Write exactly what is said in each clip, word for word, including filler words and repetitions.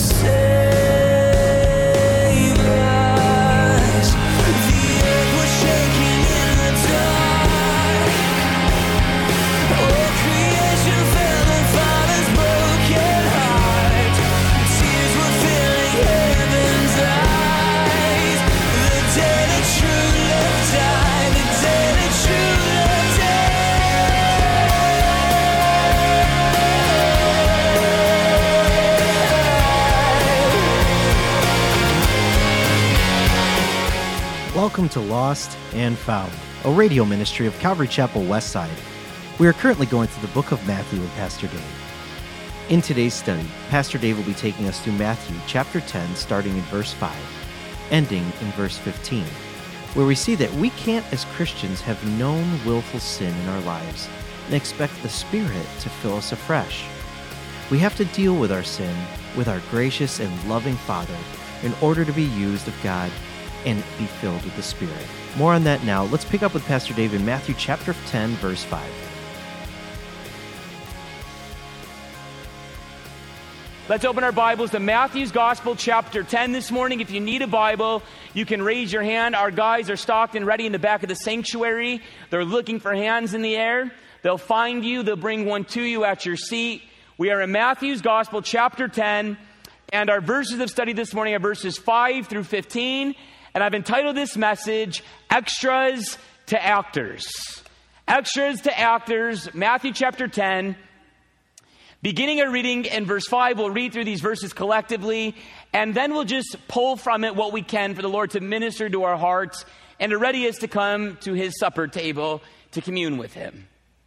Welcome to Lost and Found, a radio ministry of Calvary Chapel Westside. We are currently going through the book of Matthew with Pastor Dave. In today's study, Pastor Dave will be taking us through Matthew chapter ten, starting in verse five, ending in verse fifteen, where we see that we can't as Christians have known willful sin in our lives and expect the Spirit to fill us afresh. We have to deal with our sin with our gracious and loving Father in order to be used of God and be filled with the Spirit. More on that now. Let's pick up with Pastor Dave in Matthew chapter ten, verse five. Let's open our Bibles to Matthew's Gospel chapter ten this morning. If you need a Bible, you can raise your hand. Our guys are stocked and ready in the back of the sanctuary. They're looking for hands in the air. They'll find you. They'll bring one to you at your seat. We are in Matthew's Gospel chapter ten, and our verses of study this morning are verses five through fifteen. And I've entitled this message, Extras to Actors. Extras to Actors, Matthew chapter ten. Beginning our reading in verse five, we'll read through these verses collectively, and then we'll just pull from it what we can for the Lord to minister to our hearts and to ready us to come to His supper table to commune with Him.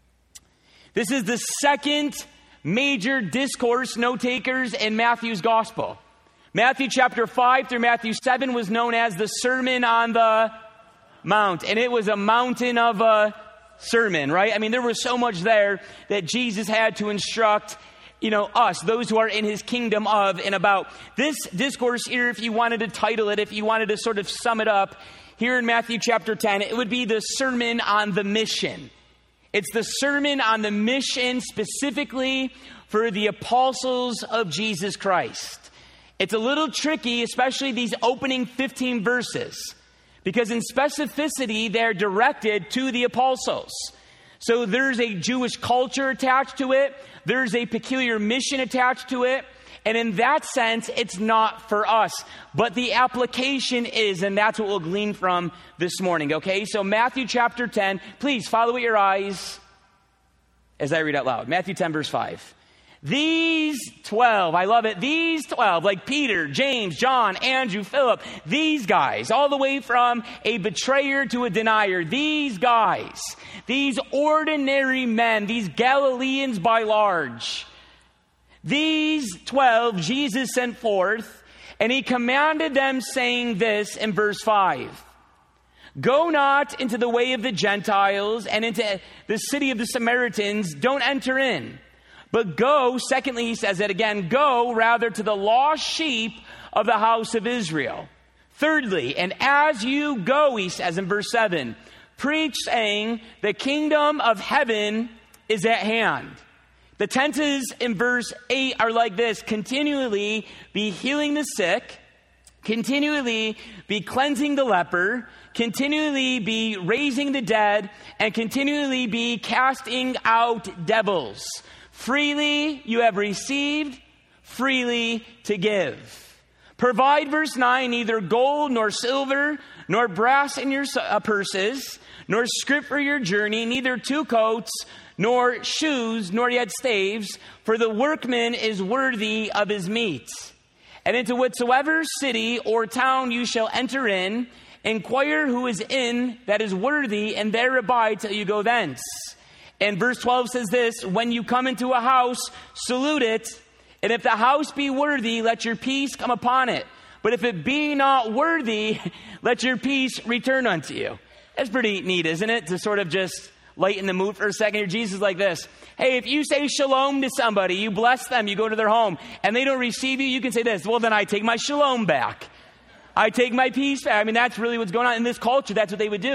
This is the second major discourse, note takers, in Matthew's Gospel. Matthew chapter five through Matthew seven was known as the Sermon on the Mount. And it was a mountain of a sermon, right? I mean, there was so much there that Jesus had to instruct, you know, us, those who are in His kingdom of and about. This discourse here, if you wanted to title it, if you wanted to sort of sum it up, here in Matthew chapter ten, it would be the Sermon on the Mission. It's the Sermon on the Mission specifically for the apostles of Jesus Christ. It's a little tricky, especially these opening fifteen verses, because in specificity, they're directed to the apostles. So there's a Jewish culture attached to it. There's a peculiar mission attached to it. And in that sense, it's not for us. But the application is, and that's what we'll glean from this morning, okay? So Matthew chapter ten, please follow with your eyes as I read out loud. Matthew ten, verse five. These twelve, I love it, these twelve, like Peter, James, John, Andrew, Philip, these guys, all the way from a betrayer to a denier, these guys, these ordinary men, these Galileans by large, these twelve Jesus sent forth, and He commanded them, saying this in verse five. Go not into the way of the Gentiles and into the city of the Samaritans, don't enter in. But go, secondly, He says it again, go rather to the lost sheep of the house of Israel. Thirdly, and as you go, He says in verse seven, preach saying, the kingdom of heaven is at hand. The tenses in verse eight are like this, continually be healing the sick, continually be cleansing the leper, continually be raising the dead, and continually be casting out devils. Freely you have received, freely to give. Provide, verse nine, neither gold nor silver, nor brass in your uh, purses, nor scrip for your journey, neither two coats, nor shoes, nor yet staves, for the workman is worthy of his meat. And into whatsoever city or town you shall enter in, inquire who is in that is worthy, and there abide till you go thence. And verse twelve says this, when you come into a house, salute it. And if the house be worthy, let your peace come upon it. But if it be not worthy, let your peace return unto you. That's pretty neat, isn't it? To sort of just lighten the mood for a second here. Jesus is like this. Hey, if you say shalom to somebody, you bless them, you go to their home, and they don't receive you, you can say this, well, then I take my shalom back. I take my peace back. I mean, that's really what's going on in this culture. That's what they would do.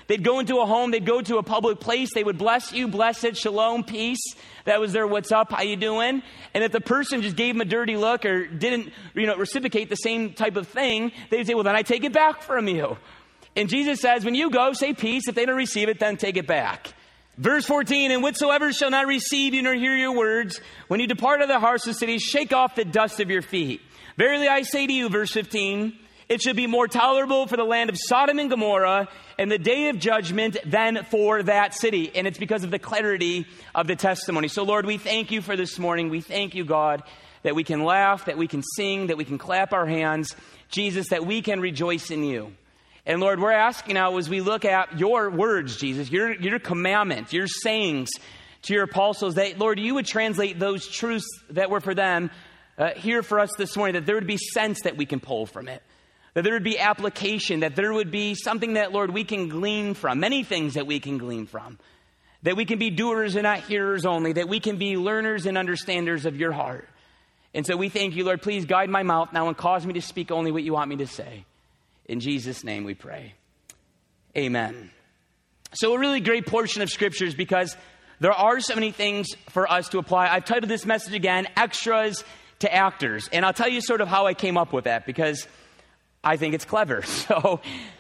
They'd go into a home, they'd go to a public place, they would bless you, bless it, shalom, peace. That was their what's up, how you doing? And if the person just gave them a dirty look or didn't, you know, reciprocate the same type of thing, they'd say, well, then I take it back from you. And Jesus says, when you go, say peace. If they don't receive it, then take it back. Verse fourteen, and whatsoever shall not receive you nor hear your words, when you depart out of the hearts of the city, shake off the dust of your feet. Verily I say to you, verse fifteen, it should be more tolerable for the land of Sodom and Gomorrah in the day of judgment than for that city. And it's because of the clarity of the testimony. So Lord, we thank you for this morning. We thank you, God, that we can laugh, that we can sing, that we can clap our hands. Jesus, that we can rejoice in you. And Lord, we're asking now as we look at your words, Jesus, your, your commandments, your sayings to your apostles, that, Lord, you would translate those truths that were for them uh, here for us this morning, that there would be sense that we can pull from it. That there would be application, that there would be something that, Lord, we can glean from, many things that we can glean from. That we can be doers and not hearers only, that we can be learners and understanders of your heart. And so we thank you, Lord, please guide my mouth now and cause me to speak only what you want me to say. In Jesus' name we pray. Amen. So a really great portion of scriptures because there are so many things for us to apply. I've titled this message again, Extras to Actors. And I'll tell you sort of how I came up with that because I think it's clever. So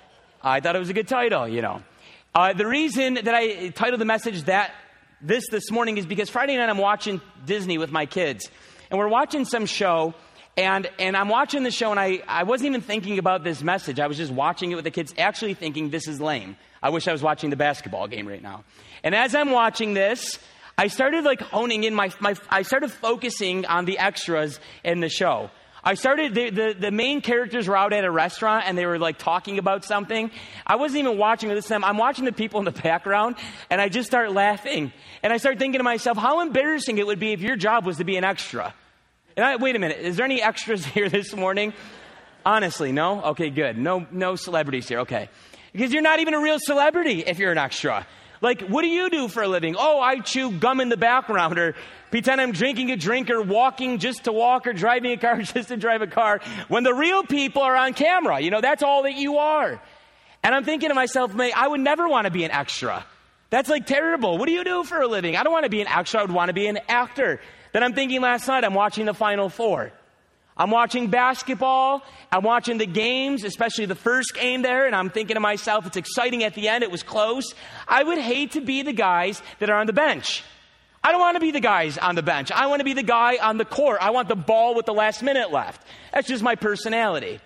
I thought it was a good title, you know. Uh, the reason that I titled the message that this this morning is because Friday night I'm watching Disney with my kids. And we're watching some show. And and I'm watching the show, and I, I wasn't even thinking about this message. I was just watching it with the kids, actually thinking, this is lame. I wish I was watching the basketball game right now. And as I'm watching this, I started like honing in my, my I started focusing on the extras in the show. I started, the, the, the main characters were out at a restaurant, and they were like talking about something. I wasn't even watching this time. I'm watching the people in the background, and I just start laughing. And I start thinking to myself, how embarrassing it would be if your job was to be an extra. And I, wait a minute, is there any extras here this morning? Honestly, no? Okay, good. No no celebrities here, okay. Because you're not even a real celebrity if you're an extra. Like, what do you do for a living? Oh, I chew gum in the background, or pretend I'm drinking a drink, or walking just to walk, or driving a car just to drive a car. When the real people are on camera, you know, that's all that you are. And I'm thinking to myself, mate, I would never want to be an extra. That's like terrible. What do you do for a living? I don't want to be an extra. I would want to be an actor. Then I'm thinking last night, I'm watching the Final Four. I'm watching basketball. I'm watching the games, especially the first game there. And I'm thinking to myself, it's exciting at the end. It was close. I would hate to be the guys that are on the bench. I don't want to be the guys on the bench. I want to be the guy on the court. I want the ball with the last minute left. That's just my personality.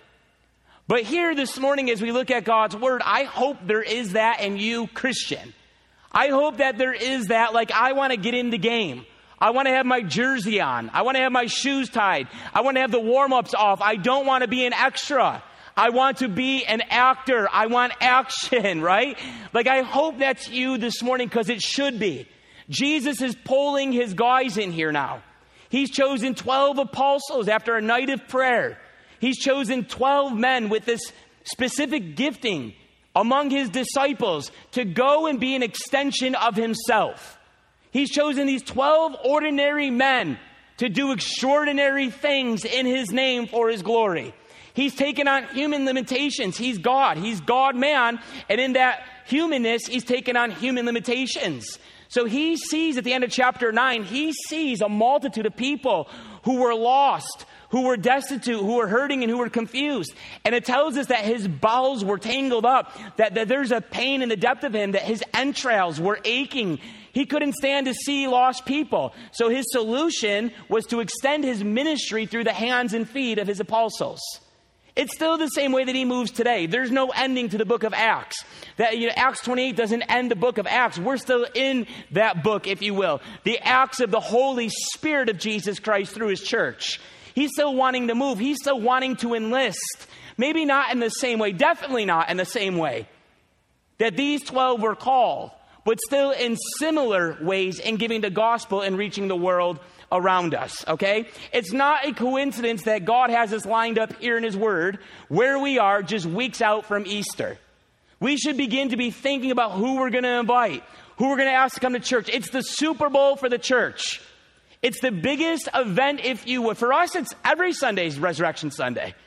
But here this morning, as we look at God's word, I hope there is that in you, Christian. I hope that there is that, like, I want to get in the game. I want to have my jersey on. I want to have my shoes tied. I want to have the warm-ups off. I don't want to be an extra. I want to be an actor. I want action, right? Like, I hope that's you this morning, because it should be. Jesus is pulling his guys in here now. He's chosen twelve apostles after a night of prayer. He's chosen twelve men with this specific gifting among his disciples to go and be an extension of himself. He's chosen these twelve ordinary men to do extraordinary things in his name for his glory. He's taken on human limitations. He's God. He's God-man. And in that humanness, he's taken on human limitations. So he sees at the end of chapter nine, he sees a multitude of people who were lost, who were destitute, who were hurting, and who were confused. And it tells us that his bowels were tangled up, that, that there's a pain in the depth of him, that his entrails were aching. He couldn't stand to see lost people. So his solution was to extend his ministry through the hands and feet of his apostles. It's still the same way that he moves today. There's no ending to the book of Acts. That, you know, Acts twenty-eight doesn't end the book of Acts. We're still in that book, if you will. The acts of the Holy Spirit of Jesus Christ through his church. He's still wanting to move. He's still wanting to enlist. Maybe not in the same way. Definitely not in the same way that these twelve were called, but still in similar ways in giving the gospel and reaching the world around us, okay? It's not a coincidence that God has us lined up here in his word where we are just weeks out from Easter. We should begin to be thinking about who we're going to invite, who we're going to ask to come to church. It's the Super Bowl for the church. It's the biggest event, if you would. For us, it's every Sunday's Resurrection Sunday.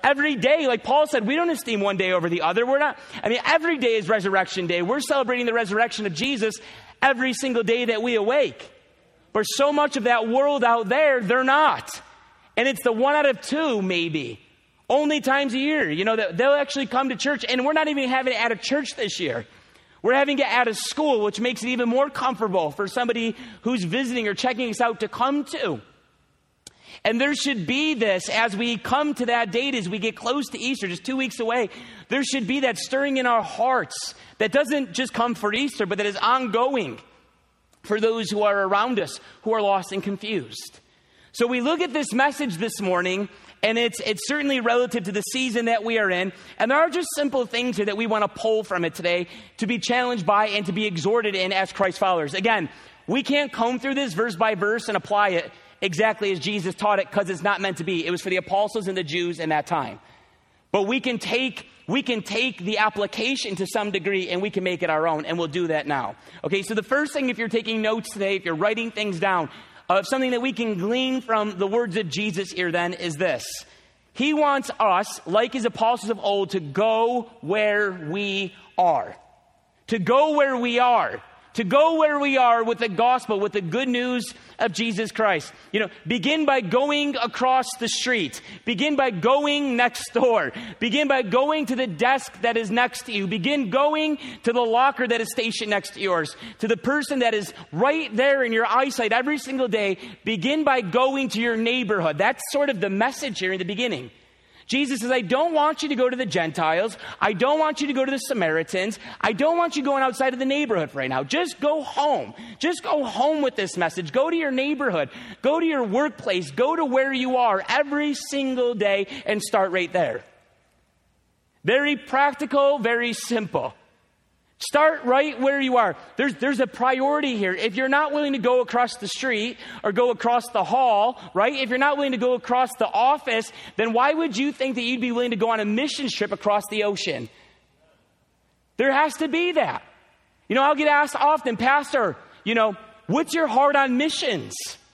every day, like Paul said, we don't esteem one day over the other. We're not, I mean, every day is resurrection day. We're celebrating the resurrection of Jesus every single day that we awake. But so much of that world out there, they're not. And it's the one out of two, maybe, only times a year, you know, that they'll actually come to church. And we're not even having it at a church this year. We're having it at a school, which makes it even more comfortable for somebody who's visiting or checking us out to come to. And there should be this, as we come to that date, as we get close to Easter, just two weeks away, there should be that stirring in our hearts that doesn't just come for Easter, but that is ongoing for those who are around us, who are lost and confused. So we look at this message this morning, and it's it's certainly relative to the season that we are in. And there are just simple things here that we want to pull from it today to be challenged by and to be exhorted in as Christ followers. Again, we can't comb through this verse by verse and apply it exactly as Jesus taught it, because it's not meant to be. It was for the apostles and the Jews in that time. But we can take we can take the application to some degree and we can make it our own, and we'll do that now. Okay, so the first thing, if you're taking notes today, if you're writing things down, of uh, something that we can glean from the words of Jesus here then is this. He wants us, like his apostles of old, to go where we are. To go where we are. To go where we are with the gospel, with the good news of Jesus Christ. You know, begin by going across the street. Begin by going next door. Begin by going to the desk that is next to you. Begin going to the locker that is stationed next to yours. To the person that is right there in your eyesight every single day. Begin by going to your neighborhood. That's sort of the message here in the beginning. Jesus says, I don't want you to go to the Gentiles. I don't want you to go to the Samaritans. I don't want you going outside of the neighborhood right now. Just go home. Just go home with this message. Go to your neighborhood. Go to your workplace. Go to where you are every single day and start right there. Very practical, very simple. Start right where you are. There's, there's a priority here. If you're not willing to go across the street or go across the hall, right? If you're not willing to go across the office, then why would you think that you'd be willing to go on a mission trip across the ocean? There has to be that. You know, I'll get asked often, Pastor, you know, what's your heart on missions?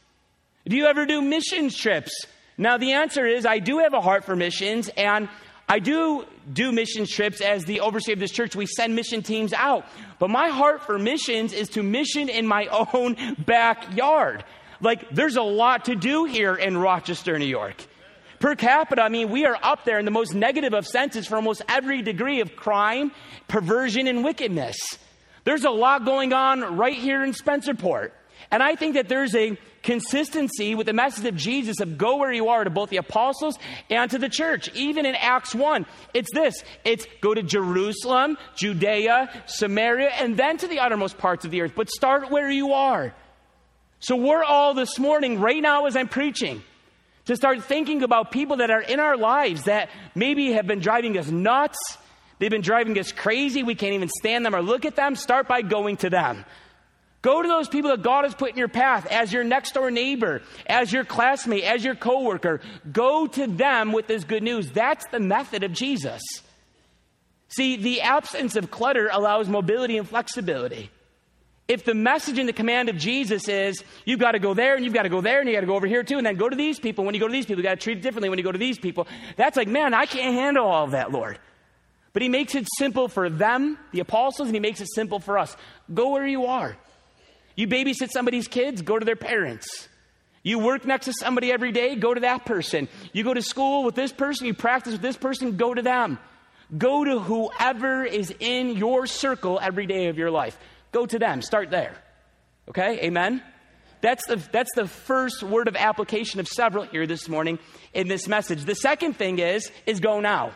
Do you ever do missions trips? Now, the answer is I do have a heart for missions, and I do do mission trips as the overseer of this church. We send mission teams out. But my heart for missions is to mission in my own backyard. Like, there's a lot to do here in Rochester, New York. Per capita, I mean, we are up there in the most negative of senses for almost every degree of crime, perversion, and wickedness. There's a lot going on right here in Spencerport. And I think that there's a consistency with the message of Jesus of go where you are to both the apostles and to the church. Even in Acts one, it's this. It's go to Jerusalem, Judea, Samaria, and then to the uttermost parts of the earth. But start where you are. So we're all this morning, right now as I'm preaching, to start thinking about people that are in our lives that maybe have been driving us nuts. They've been driving us crazy. We can't even stand them or look at them. Start by going to them. Go to those people that God has put in your path as your next door neighbor, as your classmate, as your coworker. Go to them with this good news. That's the method of Jesus. See, the absence of clutter allows mobility and flexibility. If the message and the command of Jesus is, you've got to go there and you've got to go there and you got to go over here too, and then go to these people. When you go to these people, you got to treat it differently when you go to these people. That's like, man, I can't handle all of that, Lord. But he makes it simple for them, the apostles, and he makes it simple for us. Go where you are. You babysit somebody's kids, go to their parents. You work next to somebody every day, go to that person. You go to school with this person, you practice with this person, go to them. Go to whoever is in your circle every day of your life. Go to them. Start there. Okay? Amen? That's the, that's the first word of application of several here this morning in this message. The second thing is, is go now.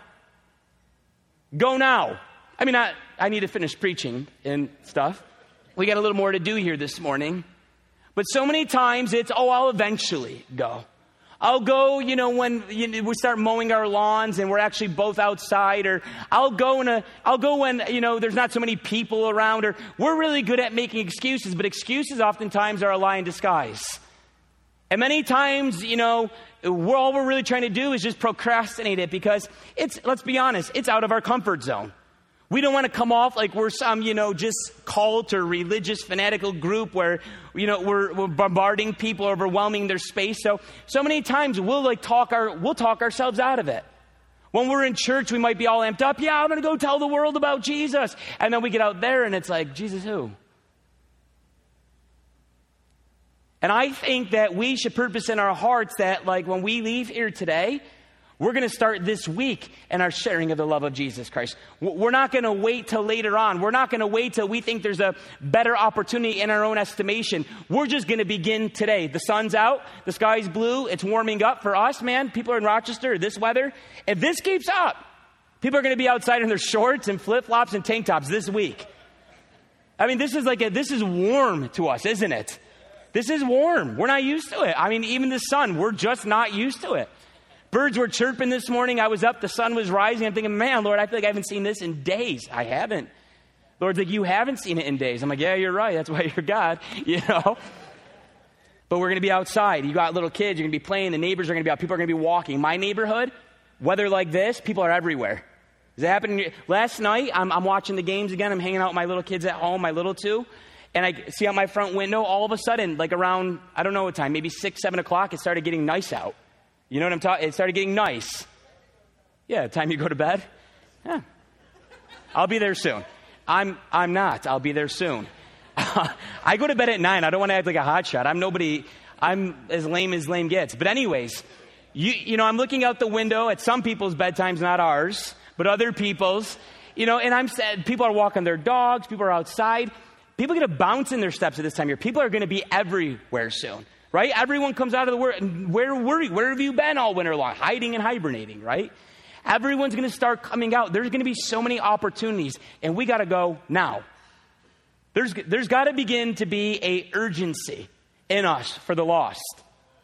Go now. I mean, I, I need to finish preaching and stuff. We got a little more to do here this morning. But so many times it's, oh, I'll eventually go. I'll go, you know, when you know, we start mowing our lawns and we're actually both outside, or I'll go in a, I'll go when, you know, there's not so many people around, or we're really good at making excuses, but excuses oftentimes are a lie in disguise. And many times, you know, we're, all we're really trying to do is just procrastinate it because it's, let's be honest, it's out of our comfort zone. We don't want to come off like we're some, you know, just cult or religious fanatical group where, you know, we're, we're bombarding people, overwhelming their space. So, so many times we'll like talk our, we'll talk ourselves out of it. When we're in church, we might be all amped up. Yeah, I'm going to go tell the world about Jesus. And then we get out there and it's like, Jesus who? And I think that we should purpose in our hearts that, like, when we leave here today, we're going to start this week in our sharing of the love of Jesus Christ. We're not going to wait till later on. We're not going to wait till we think there's a better opportunity in our own estimation. We're just going to begin today. The sun's out. The sky's blue. It's warming up for us, man. People are in Rochester, this weather. If this keeps up, people are going to be outside in their shorts and flip-flops and tank tops this week. I mean, this is like a, this is warm to us, isn't it? This is warm. We're not used to it. I mean, even the sun, we're just not used to it. Birds were chirping this morning. I was up. The sun was rising. I'm thinking, man, Lord, I feel like I haven't seen this in days. I haven't. Lord's like, you haven't seen it in days. I'm like, yeah, you're right. That's why you're God, you know. But we're going to be outside. You got little kids. You're going to be playing. The neighbors are going to be out. People are going to be walking. My neighborhood, weather like this, people are everywhere. Is that happening? Last night, I'm, I'm watching the games again. I'm hanging out with my little kids at home, my little two. And I see out my front window, all of a sudden, like around, I don't know what time, maybe six, seven o'clock, it started getting nice out. You know what I'm talking? It started getting nice. Yeah, time you go to bed. Yeah. I'll be there soon. I'm I'm not. I'll be there soon. I go to bed at nine. I don't want to act like a hotshot. I'm nobody. I'm as lame as lame gets. But anyways, you you know, I'm looking out the window at some people's bedtimes, not ours, but other people's. You know, and I'm sad. People are walking their dogs. People are outside. People are going to bounce in their steps at this time of year. People are going to be everywhere soon, right? Everyone comes out of the world. Where were you? Where have you been all winter long? Hiding and hibernating, right? Everyone's going to start coming out. There's going to be so many opportunities, and we got to go now. There's, there's got to begin to be a urgency in us for the lost.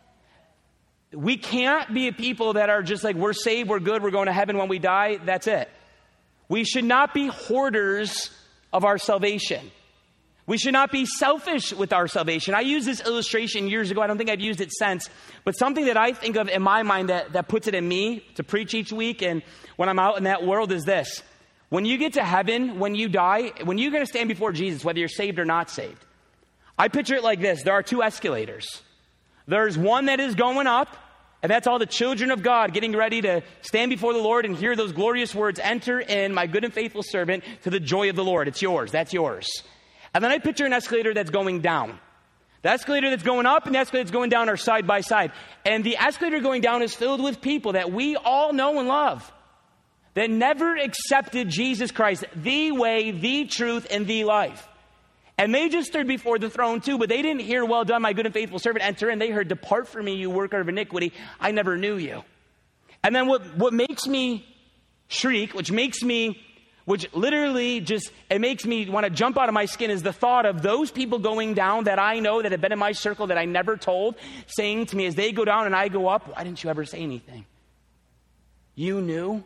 We can't be a people that are just like, we're saved, we're good, we're going to heaven when we die, that's it. We should not be hoarders of our salvation. We should not be selfish with our salvation. I used this illustration years ago. I don't think I've used it since. But something that I think of in my mind that, that puts it in me to preach each week and when I'm out in that world is this. When you get to heaven, when you die, when you're going to stand before Jesus, whether you're saved or not saved, I picture it like this. There are two escalators. There's one that is going up, and that's all the children of God getting ready to stand before the Lord and hear those glorious words, enter in, my good and faithful servant, to the joy of the Lord. It's yours. That's yours. And then I picture an escalator that's going down. The escalator that's going up and the escalator that's going down are side by side. And the escalator going down is filled with people that we all know and love, that never accepted Jesus Christ, the way, the truth, and the life. And they just stood before the throne too, but they didn't hear, well done, my good and faithful servant, enter in. They heard, depart from me, you worker of iniquity. I never knew you. And then what, what makes me shriek, which makes me Which literally just, it makes me want to jump out of my skin is the thought of those people going down that I know that have been in my circle that I never told, saying to me as they go down and I go up, why didn't you ever say anything? You knew?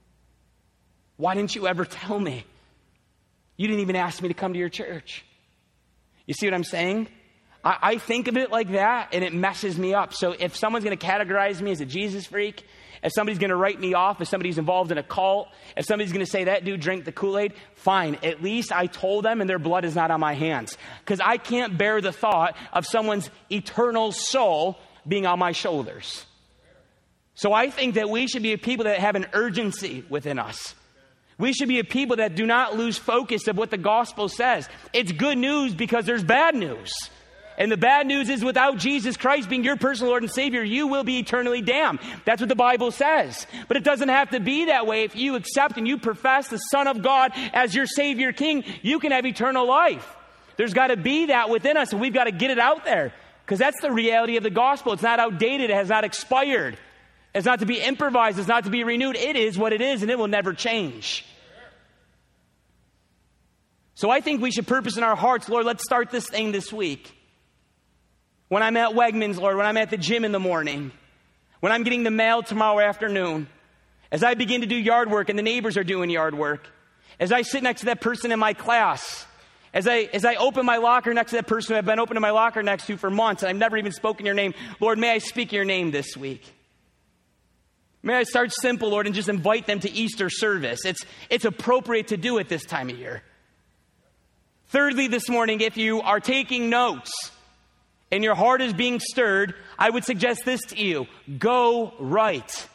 Why didn't you ever tell me? You didn't even ask me to come to your church. You see what I'm saying? I, I think of it like that and it messes me up. So if someone's going to categorize me as a Jesus freak, if somebody's going to write me off, if somebody's involved in a cult, if somebody's going to say that dude drank the Kool-Aid, fine. At least I told them and their blood is not on my hands. Because I can't bear the thought of someone's eternal soul being on my shoulders. So I think that we should be a people that have an urgency within us. We should be a people that do not lose focus of what the gospel says. It's good news because there's bad news. And the bad news is without Jesus Christ being your personal Lord and Savior, you will be eternally damned. That's what the Bible says. But it doesn't have to be that way. If you accept and you profess the Son of God as your Savior King, you can have eternal life. There's got to be that within us, and we've got to get it out there. Because that's the reality of the gospel. It's not outdated. It has not expired. It's not to be improvised. It's not to be renewed. It is what it is, and it will never change. So I think we should purpose in our hearts, Lord, let's start this thing this week. When I'm at Wegmans, Lord, when I'm at the gym in the morning, when I'm getting the mail tomorrow afternoon, as I begin to do yard work and the neighbors are doing yard work, as I sit next to that person in my class, as I as I open my locker next to that person who I've been opening my locker next to for months and I've never even spoken your name, Lord, may I speak your name this week? May I start simple, Lord, and just invite them to Easter service. It's, it's appropriate to do it this time of year. Thirdly, this morning, if you are taking notes, and your heart is being stirred, I would suggest this to you. Go right.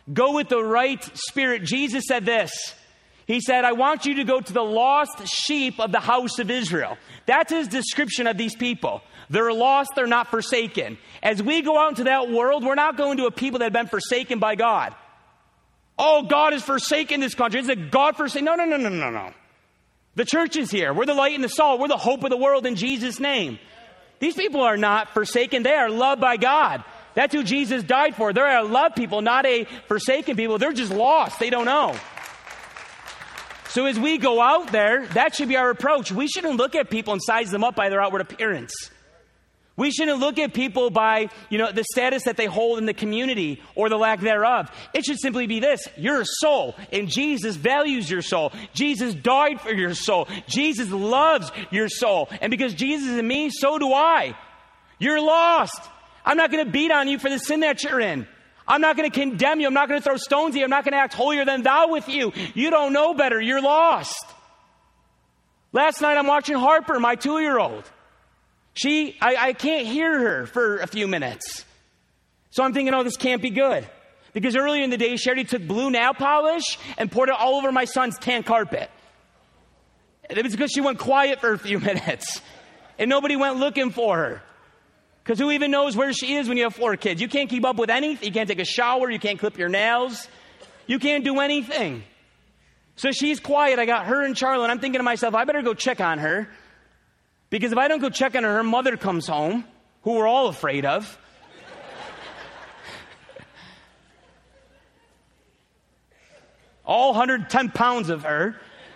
Go with the right spirit. Jesus said this. He said, I want you to go to the lost sheep of the house of Israel. That's his description of these people. They're lost, they're not forsaken. As we go out into that world, we're not going to a people that have been forsaken by God. Oh, God has forsaken this country. Is it God forsaken? No, no, no, no, no, no. The church is here. We're the light and the salt. We're the hope of the world in Jesus' name. These people are not forsaken. They are loved by God. That's who Jesus died for. They're a loved people, not a forsaken people. They're just lost. They don't know. So as we go out there, that should be our approach. We shouldn't look at people and size them up by their outward appearance. We shouldn't look at people by, you know, the status that they hold in the community or the lack thereof. It should simply be this. You're a soul, and Jesus values your soul. Jesus died for your soul. Jesus loves your soul. And because Jesus is in me, so do I. You're lost. I'm not going to beat on you for the sin that you're in. I'm not going to condemn you. I'm not going to throw stones at you. I'm not going to act holier than thou with you. You don't know better. You're lost. Last night I'm watching Harper, my two-year-old. She, I, I can't hear her for a few minutes. So I'm thinking, oh, this can't be good. Because earlier in the day, she already took blue nail polish and poured it all over my son's tan carpet. It was because she went quiet for a few minutes. And nobody went looking for her. Because who even knows where she is when you have four kids? You can't keep up with anything. You can't take a shower. You can't clip your nails. You can't do anything. So she's quiet. I got her and Charlie, and I'm thinking to myself, I better go check on her. Because if I don't go check on her, her mother comes home, who we're all afraid of. All one hundred ten pounds of her.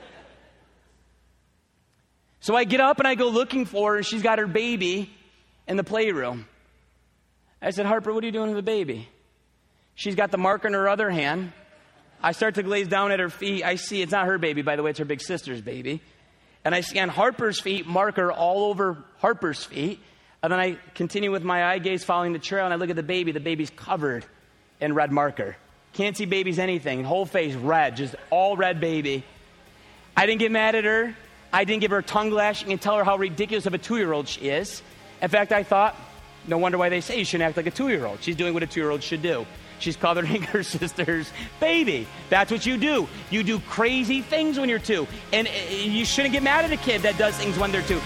So I get up and I go looking for her, and she's got her baby in the playroom. I said, Harper, what are you doing with the baby? She's got the marker in her other hand. I start to glaze down at her feet. I see it's not her baby, by the way, it's her big sister's baby. And I see on Harper's feet, marker all over Harper's feet. And then I continue with my eye gaze following the trail, and I look at the baby. The baby's covered in red marker. Can't see baby's anything. Whole face red, just all red baby. I didn't get mad at her. I didn't give her a tongue lashing and tell her how ridiculous of a two-year-old she is. In fact, I thought, no wonder why they say you shouldn't act like a two-year-old. She's doing what a two-year-old should do. She's covering her sister's baby. That's what you do. You do crazy things when you're two. And you shouldn't get mad at a kid that does things when they're two.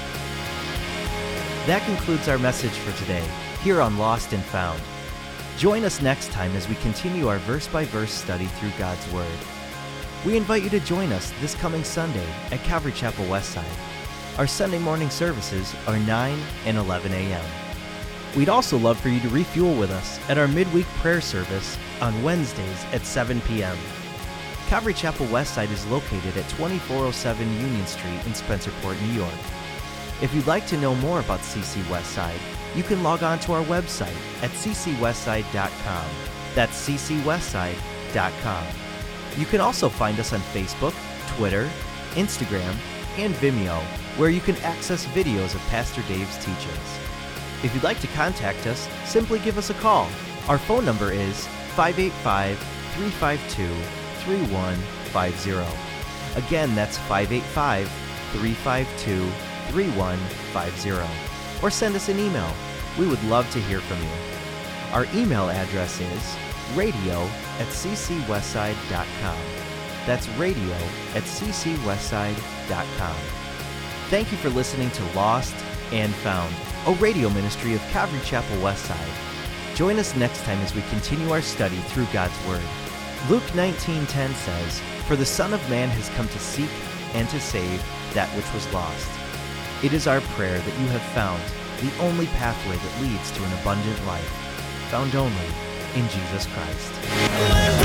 That concludes our message for today, here on Lost and Found. Join us next time as we continue our verse-by-verse study through God's Word. We invite you to join us this coming Sunday at Calvary Chapel Westside. Our Sunday morning services are nine and eleven a.m. We'd also love for you to refuel with us at our midweek prayer service on Wednesdays at seven p.m. Calvary Chapel Westside is located at twenty-four oh seven Union Street in Spencerport, New York. If you'd like to know more about C C Westside, you can log on to our website at c c westside dot com. That's c c westside dot com. You can also find us on Facebook, Twitter, Instagram, and Vimeo, where you can access videos of Pastor Dave's teachings. If you'd like to contact us, simply give us a call. Our phone number is five eight five, three five two, three one five zero. Again, that's five eight five, three five two, three one five zero. Or send us an email. We would love to hear from you. Our email address is radio at c c westside dot com. That's radio at c c westside dot com. Thank you for listening to Lost and Found, a radio ministry of Calvary Chapel Westside. Join us next time as we continue our study through God's Word. Luke nineteen ten says, "For the Son of Man has come to seek and to save that which was lost." It is our prayer that you have found the only pathway that leads to an abundant life, found only in Jesus Christ.